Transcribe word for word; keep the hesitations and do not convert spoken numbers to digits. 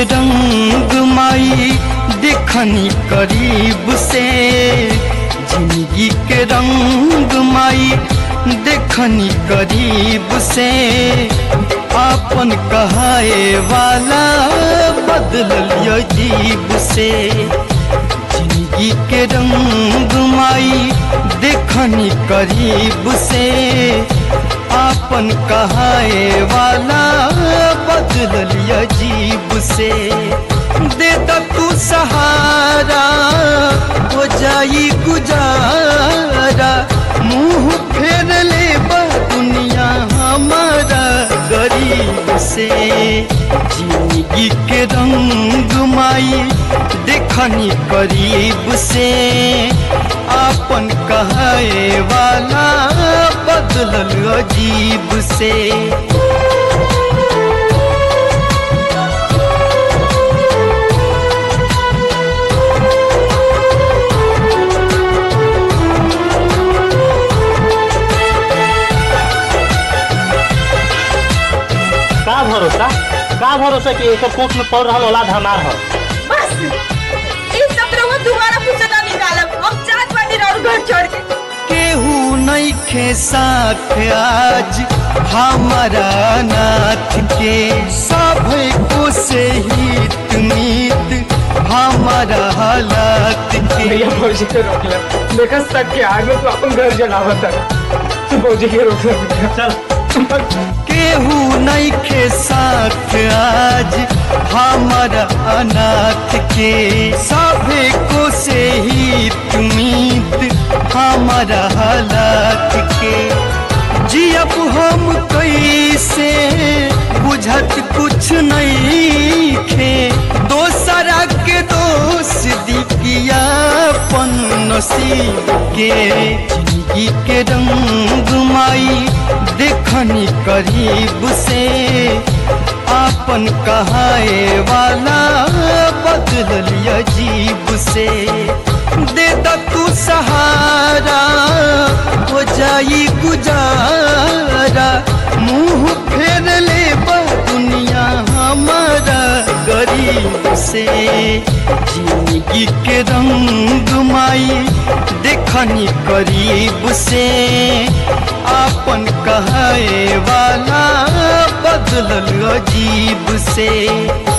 के रंग माई देखनी करीब से, जिंदगी के रंग माई देखनी करीब से, आपन कहाए वाला बदलल अजीब से। जिंदगी के रंग माई देखनी करीब से, आपन कहाए वाला बदलल अजीब से। दे द तू सहारा हो जाई गुजारा, मुँह फेर ले दुनिया हमारा गरीब से। जिंदगी के रंग माई देखनी करीब से, आपन कहाए वाला बदलल अजीब से। का भरोसा का भरोसा कि एक कोख में पड़ रहा औलाद हमार है। बस इस सब रउआ दोबारा पूछे ना निकालब, हम चाहत बानी और घर छोड़ के। केहू नहीं खे साथ आज हमारा नाथ के, सब को से हित मीत हमारा हालात के। भैया भौजी के रोक ले, देखा तक के आगे तो अपन घर जलावत है, भौजी के रोक ले। चल केहू नहीं खे साथ आज हमारा अनाथ के, सभे को से ही तुमीत हमारा हालात के। जी अब हम कैसे बुझत कुछ नहीं खे, दोसरा के दोष दिया पन नसीब के। जिंदगी के रंग माई देखनी करीब से, आपन कहाए वाला बदलल अजीब से। दे द तू सहारा हो जाई गुजारा, मुँह फेर ले दुनिया हमारा गरीब से। जिंदगी के रंग माई देखनी करीब से, आपन कहाए वाला बदलल अजीब से।